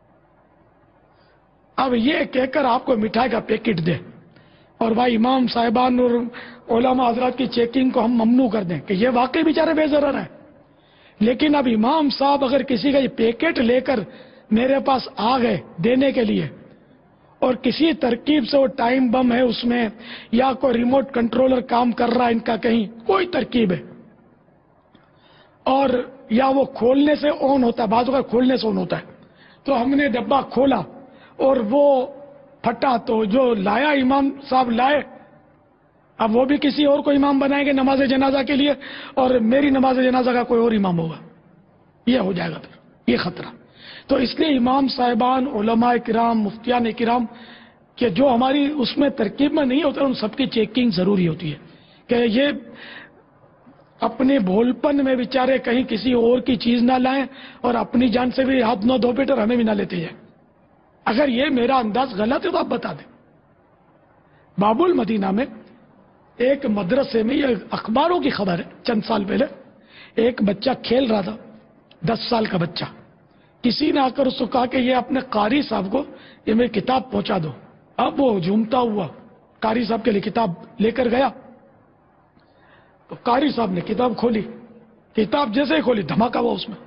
اب یہ کہہ کر آپ کو مٹھائی کا پیکٹ دے اور بھائی امام صاحبان اور علماء حضرات کی چیکنگ کو ہم ممنوع کر دیں کہ یہ واقعی بیچارے بے ضرر ہیں. لیکن اب امام صاحب اگر کسی کا یہ پیکٹ لے کر میرے پاس آ گئے دینے کے لیے اور کسی ترکیب سے وہ ٹائم بم ہے اس میں یا کوئی ریموٹ کنٹرولر کام کر رہا ہے ان کا, کہیں کوئی ترکیب ہے, اور یا وہ کھولنے سے آن ہوتا ہے, بعض اوقات کھولنے سے آن ہوتا ہے, تو ہم نے ڈبہ کھولا اور وہ پھٹا, تو جو لایا امام صاحب لائے, اب وہ بھی کسی اور کو امام بنائیں گے نماز جنازہ کے لیے اور میری نماز جنازہ کا کوئی اور امام ہوگا. یہ ہو جائے گا پھر, یہ خطرہ. تو اس لیے امام صاحبان, علماء کرام, مفتیان کرام کہ جو ہماری اس میں ترکیب میں نہیں ہوتا, ان سب کی چیکنگ ضروری ہوتی ہے کہ یہ اپنے بھولپن میں بیچارے کہیں کسی اور کی چیز نہ لائیں اور اپنی جان سے بھی ہاتھ نہ دھو بیٹے اور ہمیں بھی نہ لیتے جائیں. اگر یہ میرا انداز غلط ہے تو آپ بتا دیں. باب المدینہ میں ایک مدرسے میں, یہ اخباروں کی خبر ہے, چند سال پہلے ایک بچہ کھیل رہا تھا, 10 سال کا بچہ. کسی نے آ کر اس کو کہا کہ یہ اپنے قاری صاحب کو یہ میری کتاب پہنچا دو. اب وہ جھومتا ہوا قاری صاحب کے لیے کتاب لے کر گیا, تو قاری صاحب نے کتاب کھولی. کتاب جیسے ہی کھولی دھماکہ ہوا اس میں.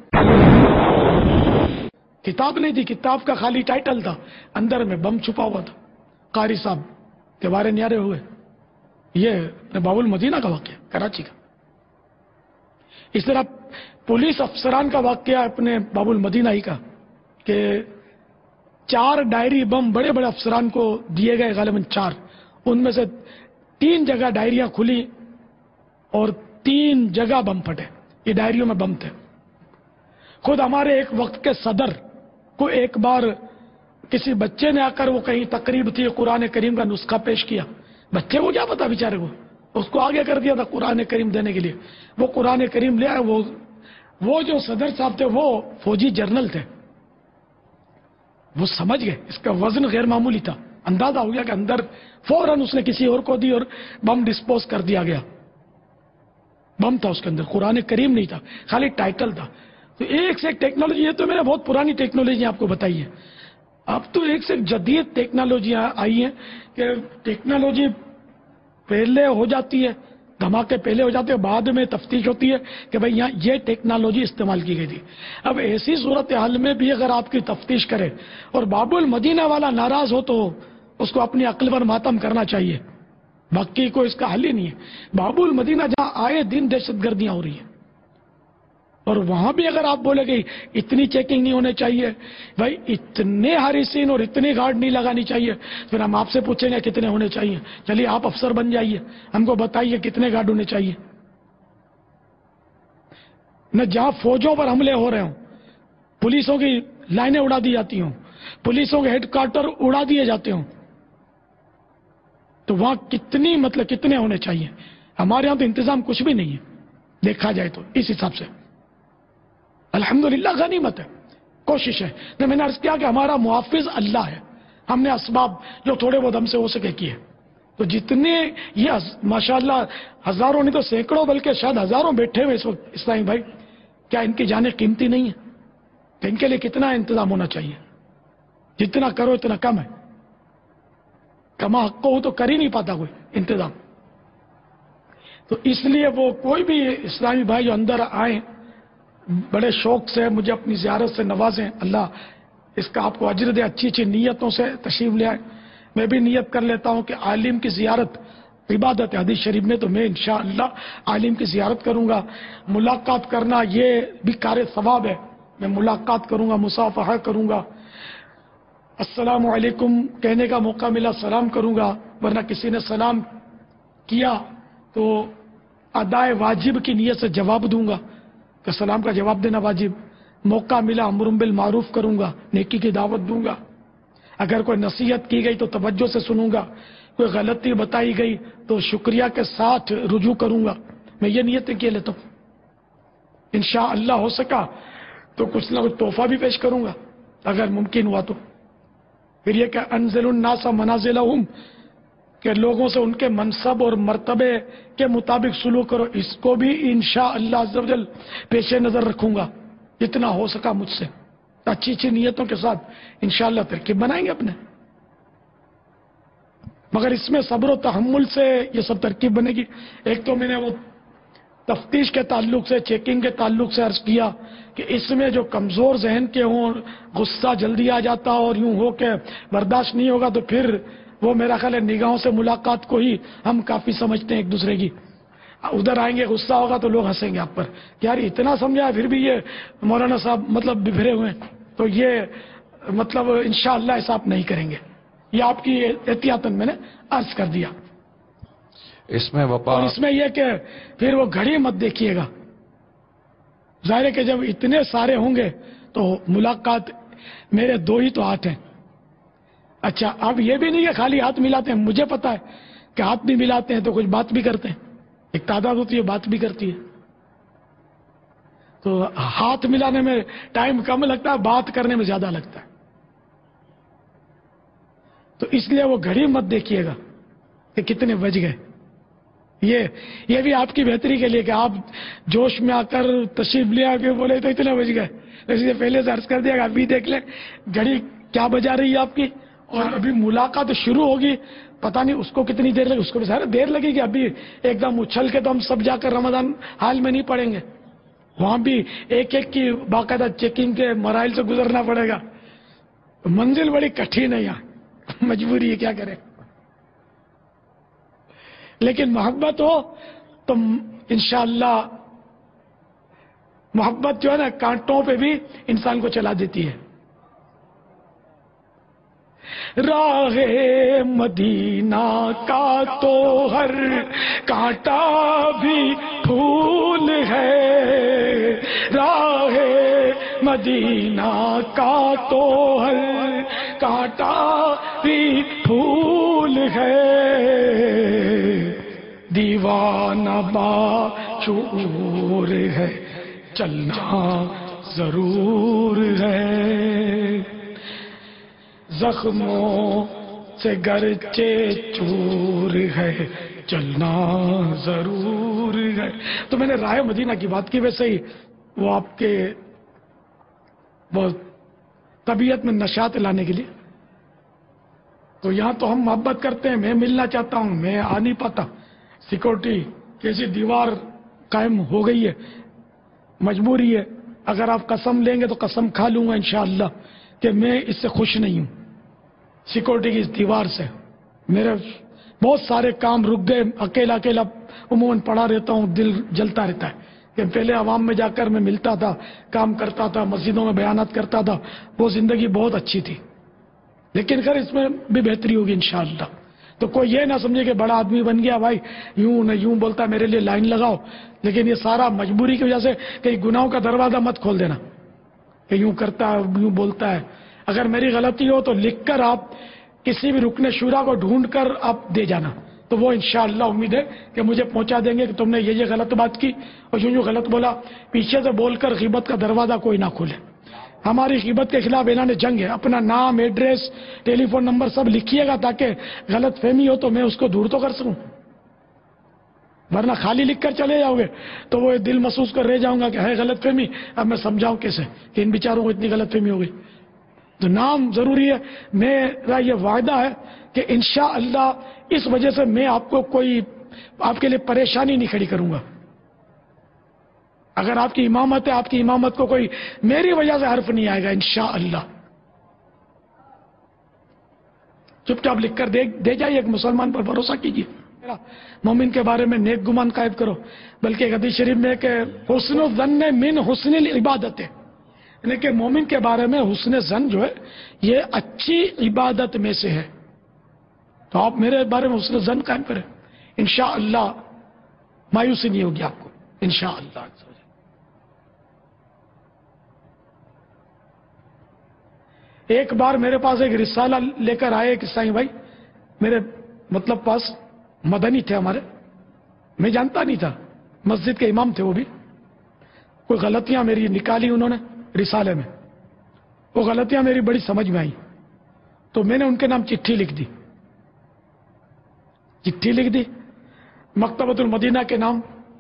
کتاب نہیں تھی, کتاب کا خالی ٹائٹل تھا, اندر میں بم چھپا ہوا تھا. قاری صاحب تیوارے نیارے ہوئے. یہ باب المدینہ کا واقعہ, کراچی کا. اس طرح پولیس افسران کا واقعہ اپنے باب المدینہ ہی کا کہ 4 ڈائری بم بڑے بڑے افسران کو دیے گئے, غالباً 4. ان میں سے 3 جگہ ڈائریاں کھلی اور 3 جگہ بم پھٹے. یہ ڈائریوں میں بم تھے. خود ہمارے ایک وقت کے صدر کو ایک بار کسی بچے نے آ کر, وہ کہیں تقریب تھی, قرآن کریم کا نسخہ پیش کیا. بچے کو کیا پتا بیچارے کو, اس کو آگے کر دیا تھا قرآن کریم دینے کے لیے. وہ قرآن کریم لے آئے. وہ جو صدر صاحب تھے وہ فوجی جرنل تھے. وہ سمجھ گئے اس کا وزن غیر معمولی تھا. اندازہ ہو گیا کہ اندر فوراً اس نے کسی اور کو دی اور بم ڈسپوز کر دیا گیا. بم تھا اس کے اندر، قرآن کریم نہیں تھا، خالی ٹائٹل تھا. تو ایک سے ایک ٹیکنالوجی، یہ تو میں نے بہت پرانی ٹیکنالوجی آپ کو بتائی ہے. اب تو ایک سے ایک جدید ٹیکنالوجیاں آئی ہیں کہ ٹیکنالوجی پہلے ہو جاتی ہے، دھماکے پہلے ہو جاتے ہیں، بعد میں تفتیش ہوتی ہے کہ بھئی یہاں یہ ٹیکنالوجی استعمال کی گئی تھی. اب ایسی صورتحال میں بھی اگر آپ کی تفتیش کرے اور باب المدینہ والا ناراض ہو تو اس کو اپنی عقل پر ماتم کرنا چاہیے، باقی کو اس کا حل ہی نہیں ہے. باب المدینہ جہاں آئے دن دہشت گردیاں ہو رہی ہیں، اور وہاں بھی اگر آپ بولے گے اتنی چیکنگ نہیں ہونے چاہیے، بھائی اتنے حارسین اور اتنی گارڈ نہیں لگانی چاہیے، پھر ہم آپ سے پوچھیں گے کتنے ہونے چاہیے. چلیے آپ افسر بن جائیے، ہم کو بتائیے کتنے گارڈ ہونے چاہیے. نہ جہاں فوجوں پر حملے ہو رہے ہوں، پولیسوں کی لائنیں اڑا دی جاتی ہوں، پولیسوں کے ہیڈ کوارٹر اڑا دیے جاتے ہوں، تو وہاں کتنے ہونے چاہیے. ہمارے یہاں تو انتظام کچھ بھی نہیں ہے دیکھا جائے تو. اس حساب سے الحمدللہ غنیمت ہے، کوشش ہے. میں نے عرض کیا کہ ہمارا محافظ اللہ ہے، ہم نے اسباب جو تھوڑے بہت ہم سے ہو سکے کیے. تو جتنے یہ ماشاءاللہ ہزاروں نہیں تو سینکڑوں بلکہ شاید ہزاروں بیٹھے ہوئے اس وقت اسلامی بھائی، کیا ان کی جانیں قیمتی نہیں ہیں؟ تو ان کے لیے کتنا انتظام ہونا چاہیے. جتنا کرو اتنا کم ہے. کما حق ہو تو کر ہی نہیں پاتا کوئی انتظام. تو اس لیے وہ کوئی بھی اسلامی بھائی جو اندر آئیں بڑے شوق سے مجھے اپنی زیارت سے نوازیں، اللہ اس کا آپ کو اجر دے. اچھی اچھی نیتوں سے تشریف لے آئیں. میں بھی نیت کر لیتا ہوں کہ عالم کی زیارت عبادت ہے حدیث شریف میں، تو میں انشاءاللہ عالم کی زیارت کروں گا. ملاقات کرنا یہ بھی کار ثواب ہے. میں ملاقات کروں گا، مصافحہ کروں گا، السلام علیکم کہنے کا موقع ملا سلام کروں گا، ورنہ کسی نے سلام کیا تو ادائے واجب کی نیت سے جواب دوں گا کہ سلام کا جواب دینا واجب. موقع ملا امر بالمعروف کروں گا، نیکی کی دعوت دوں گا. اگر کوئی نصیحت کی گئی تو توجہ سے سنوں گا، کوئی غلطی بتائی گئی تو شکریہ کے ساتھ رجوع کروں گا. میں یہ نیتیں کیے لیتا ہوں. انشاءاللہ ہو سکا تو کچھ نہ کچھ تحفہ بھی پیش کروں گا اگر ممکن ہوا تو. پھر یہ کہ انزل الناس منازلہم، کہ لوگوں سے ان کے منصب اور مرتبے کے مطابق سلوک کرو، اس کو بھی انشاءاللہ عز و جل پیش نظر رکھوں گا جتنا ہو سکا مجھ سے. اچھی اچھی نیتوں کے ساتھ انشاءاللہ ترکیب بنائیں گے اپنے. مگر اس میں صبر و تحمل سے یہ سب ترکیب بنے گی. ایک تو میں نے وہ تفتیش کے تعلق سے، چیکنگ کے تعلق سے عرض کیا کہ اس میں جو کمزور ذہن کے ہوں، غصہ جلدی آ جاتا اور یوں ہو کہ برداشت نہیں ہوگا، تو پھر وہ میرا خیال ہے نگاہوں سے ملاقات کو ہی ہم کافی سمجھتے ہیں ایک دوسرے کی. ادھر آئیں گے غصہ ہوگا تو لوگ ہنسیں گے آپ پر کہ یار اتنا سمجھا پھر بھی یہ مولانا صاحب مطلب بفرے ہوئے ہیں. تو یہ مطلب انشاءاللہ ایسا آپ نہیں کریں گے. یہ آپ کی احتیاطاً میں نے عرض کر دیا. اس میں اور اس میں یہ کہ پھر وہ گھڑی مت دیکھیے گا. ظاہر ہے کہ جب اتنے سارے ہوں گے تو ملاقات، میرے 2 ہی تو ہاتھ ہیں. اچھا اب یہ بھی نہیں کہ خالی ہاتھ ملاتے ہیں، مجھے پتا ہے کہ ہاتھ بھی ملاتے ہیں تو کچھ بات بھی کرتے ہیں. ایک تعداد ہوتی ہے بات بھی کرتی ہے. تو ہاتھ ملانے میں ٹائم کم لگتا ہے، بات کرنے میں زیادہ لگتا ہے. تو اس لیے وہ گھڑی مت دیکھیے گا کہ کتنے بج گئے. یہ بھی آپ کی بہتری کے لیے کہ آپ جوش میں آ کر تشریف لے آ کے بولے تو اتنے بج گئے، اس لیے پہلے سے عرض کر دیا کہ ابھی دیکھ لیں گھڑی کیا بجا رہی ہے آپ کی. اور ابھی ملاقات شروع ہوگی، پتہ نہیں اس کو کتنی دیر لگے، اس کو بھی سارے دیر لگے گی. ابھی ایک دم اچھل کے تو ہم سب جا کر رمضان حال میں نہیں پڑیں گے. وہاں بھی ایک ایک کی باقاعدہ چیکنگ کے مراحل سے گزرنا پڑے گا. منزل بڑی کٹھن ہے یہاں، مجبوری ہے کیا کریں. لیکن محبت ہو تو انشاءاللہ محبت جو ہے نا کانٹوں پہ بھی انسان کو چلا دیتی ہے. راہ مدینہ کا تو ہر کانٹا بھی پھول ہے، راہ مدینہ کا تو ہر کانٹا بھی پھول ہے، دیوانہ باشعور ہے چلنا ضرور ہے، زخموں سے گرچہ چور ہے چلنا ضرور ہے. تو میں نے راہ مدینہ کی بات کی، ویسے ہی وہ آپ کے وہ طبیعت میں نشاط لانے کے لیے. تو یہاں تو ہم محبت کرتے ہیں، میں ملنا چاہتا ہوں، میں آ نہیں پاتا. سیکورٹی کیسی دیوار قائم ہو گئی ہے، مجبوری ہے. اگر آپ قسم لیں گے تو قسم کھا لوں گا انشاءاللہ کہ میں اس سے خوش نہیں ہوں، سیکورٹی کی اس دیوار سے. میرے بہت سارے کام رک گئے، اکیلا اکیلا عموماً پڑا رہتا ہوں، دل جلتا رہتا ہے. کہ پہلے عوام میں جا کر میں ملتا تھا، کام کرتا تھا، مسجدوں میں بیانات کرتا تھا، وہ زندگی بہت اچھی تھی. لیکن خیر اس میں بھی بہتری ہوگی انشاءاللہ. تو کوئی یہ نہ سمجھے کہ بڑا آدمی بن گیا بھائی، یوں نہ یوں بولتا میرے لیے لائن لگاؤ. لیکن یہ سارا مجبوری کی وجہ سے کہیں گناہوں کا دروازہ مت کھول دینا کہ یوں کرتا ہے یوں بولتا ہے. اگر میری غلطی ہو تو لکھ کر آپ کسی بھی رکن شورا کو ڈھونڈ کر آپ دے جانا، تو وہ انشاءاللہ امید ہے کہ مجھے پہنچا دیں گے کہ تم نے یہ غلط بات کی اور یوں غلط بولا. پیچھے سے بول کر غیبت کا دروازہ کوئی نہ کھولے. ہماری غیبت کے خلاف اعلان جنگ ہے. اپنا نام، ایڈریس، ٹیلی فون نمبر سب لکھیے گا تاکہ غلط فہمی ہو تو میں اس کو دور تو کر سکوں. ورنہ خالی لکھ کر چلے جاؤ گے تو وہ دل محسوس کر رہ جاؤں گا کہ ہے غلط فہمی، اب میں سمجھاؤں کیسے کہ ان بیچاروں کو اتنی غلط فہمی ہو گئی. تو نام ضروری ہے. میرا یہ وعدہ ہے کہ انشاءاللہ اس وجہ سے میں آپ کے لیے پریشانی نہیں کھڑی کروں گا. اگر آپ کی امامت ہے، آپ کی امامت کو کوئی میری وجہ سے حرف نہیں آئے گا انشاءاللہ. چپ چاپ لکھ کر دے جائیے. ایک مسلمان پر بھروسہ کیجیے. مومن کے بارے میں نیک گمان قائم کرو. بلکہ ایک حدیث شریف میں کہ حسن الظن من حسن العبادت ہے، یعنی کہ مومن کے بارے میں حسن ظن جو ہے یہ اچھی عبادت میں سے ہے. تو آپ میرے بارے میں حسن ظن قائم کریں، انشاءاللہ مایوسی نہیں ہوگی آپ کو انشاءاللہ. ایک بار میرے پاس ایک رسالہ لے کر آئے ایک عیسائی بھائی، میرے پاس مدنی تھے ہمارے، میں جانتا نہیں تھا، مسجد کے امام تھے وہ بھی. کوئی غلطیاں میری نکالی انہوں نے رسالے میں، وہ غلطیاں میری بڑی سمجھ میں آئی. تو میں نے ان کے نام چٹھی لکھ دی مکتبۃ المدینہ کے نام،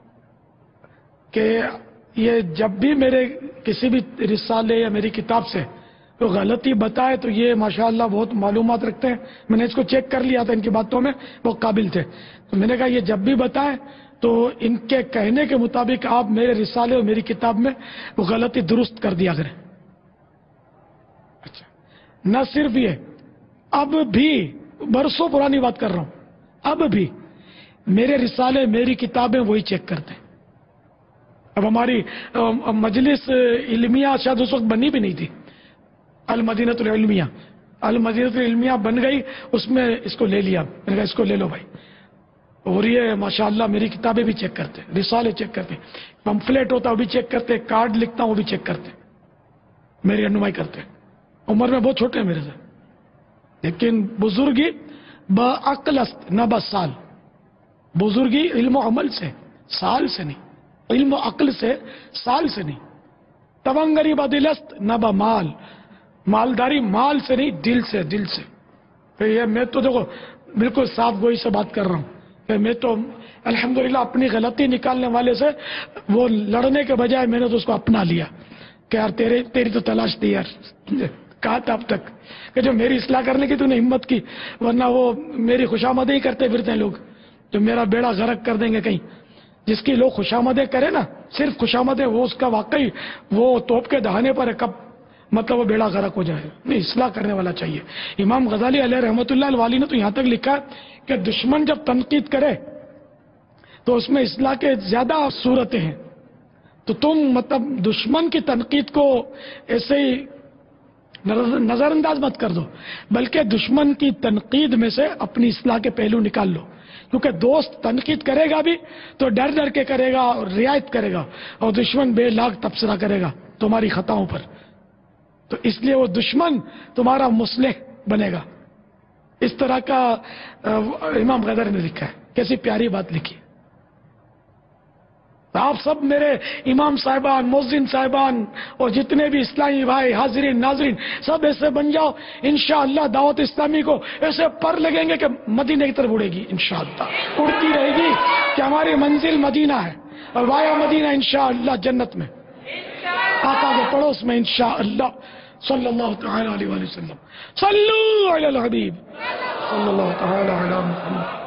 کہ یہ جب بھی میرے کسی بھی رسالے یا میری کتاب سے تو غلطی بتائے تو یہ ماشاءاللہ بہت معلومات رکھتے ہیں. میں نے اس کو چیک کر لیا تھا، ان کی باتوں میں وہ قابل تھے. تو میں نے کہا یہ جب بھی بتائیں تو ان کے کہنے کے مطابق آپ میرے رسالے اور میری کتاب میں وہ غلطی درست کر دیا کریں. اچھا، نہ صرف یہ، اب بھی برسوں پرانی بات کر رہا ہوں، اب بھی میرے رسالے میری کتابیں وہی چیک کرتے ہیں. اب ہماری مجلس علمیہ شاید اس وقت بنی بھی نہیں تھی، المدینۃ العلمیہ بن گئی، اس میں اس کو لے لیا. میں نے کہا اس کو لے لو بھائی. اور یہ ماشاءاللہ میری کتابیں بھی چیک کرتے، رسالے چیک کرتے، پمفلیٹ ہوتا وہ بھی چیک کرتے، کارڈ لکھتا ہوں وہ بھی چیک کرتے، میری رہنمائی کرتے. عمر میں بہت چھوٹے ہیں میرے سے، لیکن بزرگی بعقل است نہ بسال. بزرگی علم و عمل سے، سال سے نہیں، علم و عقل سے، سال سے نہیں. تونگری بدل است نہ بمال، مالداری مال سے نہیں، دل سے. یہ میں تو دیکھو بالکل صاف گوئی سے بات کر رہا ہوں کہ میں تو الحمدللہ اپنی غلطی نکالنے والے سے وہ لڑنے کے بجائے میں نے تو اس کو اپنا لیا کہ یار تیری تو تلاش تھی یار. کہا تھا اب تک کہ جو میری اصلاح کرنے کی تو نے ہمت کی، ورنہ وہ میری خوشامدیں ہی کرتے پھرتے ہیں لوگ، جو میرا بیڑا غرق کر دیں گے کہیں. جس کی لوگ خوشامدیں کرے نا، صرف خوشامدیں، وہ اس کا واقعی وہ توپ کے دہانے پر ہے، کب وہ بیڑا غرق ہو جائے. نہیں، اصلاح کرنے والا چاہیے. امام غزالی علیہ رحمۃ اللہ الوالی نے تو یہاں تک لکھا کہ دشمن جب تنقید کرے تو اس میں اصلاح کے زیادہ صورتیں ہیں. تو تم دشمن کی تنقید کو ایسے ہی نظر انداز مت کر دو، بلکہ دشمن کی تنقید میں سے اپنی اصلاح کے پہلو نکال لو. کیونکہ دوست تنقید کرے گا بھی تو ڈر کے کرے گا اور رعایت کرے گا، اور دشمن بے لاگ تبصرہ کرے گا تمہاری خطاؤں پر. تو اس لیے وہ دشمن تمہارا مصلح بنے گا. اس طرح کا امام غزالی نے لکھا ہے. کیسی پیاری بات لکھی. آپ سب میرے امام صاحبان، مؤذن صاحبان اور جتنے بھی اسلامی بھائی حاضرین ناظرین سب ایسے بن جاؤ، انشاءاللہ دعوت اسلامی کو ایسے پر لگیں گے کہ مدینے کی طرف اڑے گی، انشاءاللہ اڑتی رہے گی کہ ہماری منزل مدینہ ہے اور وایا مدینہ انشاءاللہ جنت میں، آقا کے پڑوس میں انشاءاللہ صلی اللہ تعالی علیہ وسلم. صلو علی الحبیب صلی اللہ تعالی علی محمد.